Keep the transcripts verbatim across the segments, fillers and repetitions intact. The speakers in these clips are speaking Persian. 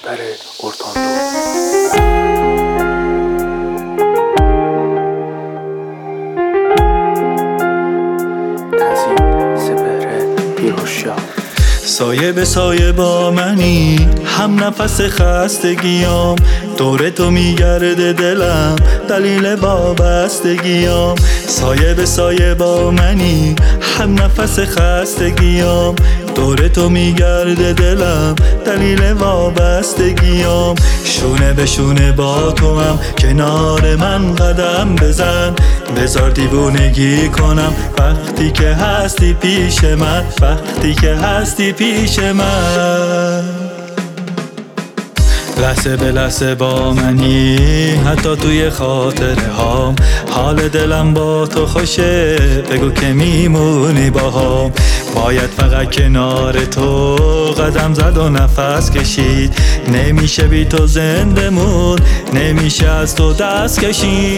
کشور اورلاندو. سایه به سایه با منی، هم نفس خستگیام، دور تو میگرده دلم، دلیل وابستگیام. سایه به سایه با منی، هم نفس خستگیام، دور تو میگرده دلم، دلیل وابستگیام. شونه به شونه با تو هم، کنار من قدم بزن، بذار دیوونگی کنم وقتی که هستی پیش من، وقتی که هستی پیش من. لحظه به لحظه با منی، حتی توی خاطره هام، حال دلم با تو خوشه، بگو که میمونی با هم. باید فقط کنار تو قدم زد و نفس کشید، نمیشه بی تو زنده مون، نمیشه از تو دست کشید.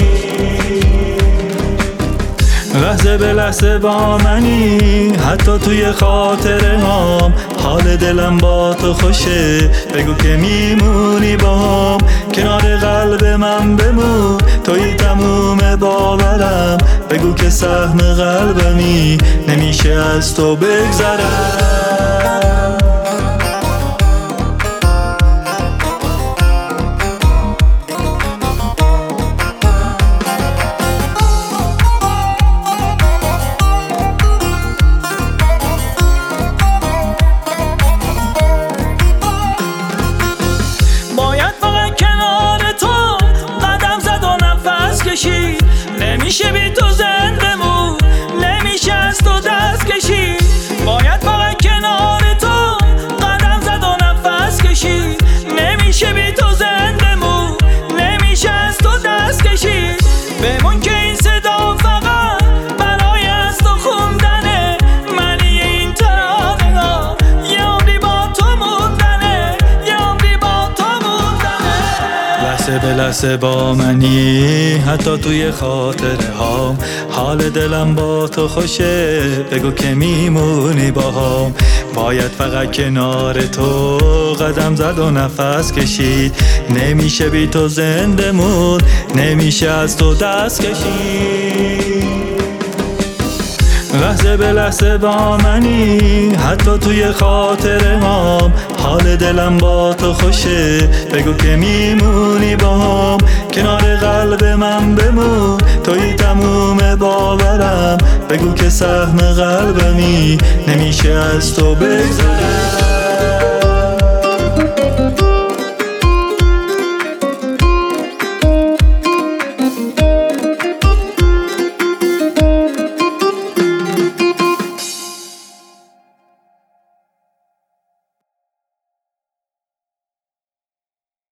لحظه به لحظه با منی، حتی توی خاطره هام، حال دلم با تو خوشه، بگو که میمونی با هم. کنار قلب من بمون، توی تموم باورم، بگو که سهم قلبمی، نمیشه از تو بگذرم. نمیشه بی تو زنده مون، نمیشه از تو دست کشید. باید فقط کنار تو قدم زد و نفس کشید، نمیشه بی تو زنده مون، نمیشه از تو دست کشید. بمون که این صدا فقط برای از تو خوندنه، معنی این ترانه ها یه عمری با تو موندنه، یه عمری با تو موندنه. لحظه به لحظه با منی، حتی توی خاطره هام، حال دلم با تو خوشه، بگو که میمونی با هم. باید فقط کنار تو قدم زد و نفس کشید، نمیشه بی تو زنده مون، نمیشه از تو دست کشید. لحظه به لحظه با منی، حتی توی خاطره هام، حال دلم با تو خوشه، بگو که میمونی با هم. کنار قلب من بمون، توی تموم باورم، بگو که سهم قلبمی، نمیشه از تو بگذرم.